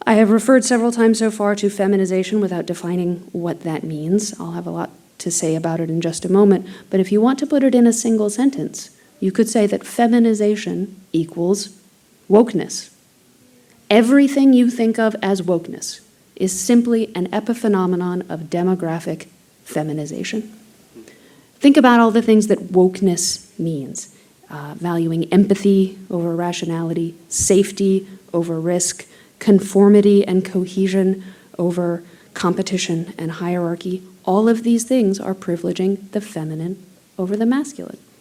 I have referred several times so far to feminization without defining what that means. I'll have a lot to say about it in just a moment, but if you want to put it in a single sentence, you could say that feminization equals wokeness. Everything you think of as wokeness is simply an epiphenomenon of demographic feminization. Think about all the things that wokeness means. Valuing empathy over rationality, safety over risk, conformity and cohesion over competition and hierarchy. All of these things are privileging the feminine over the masculine.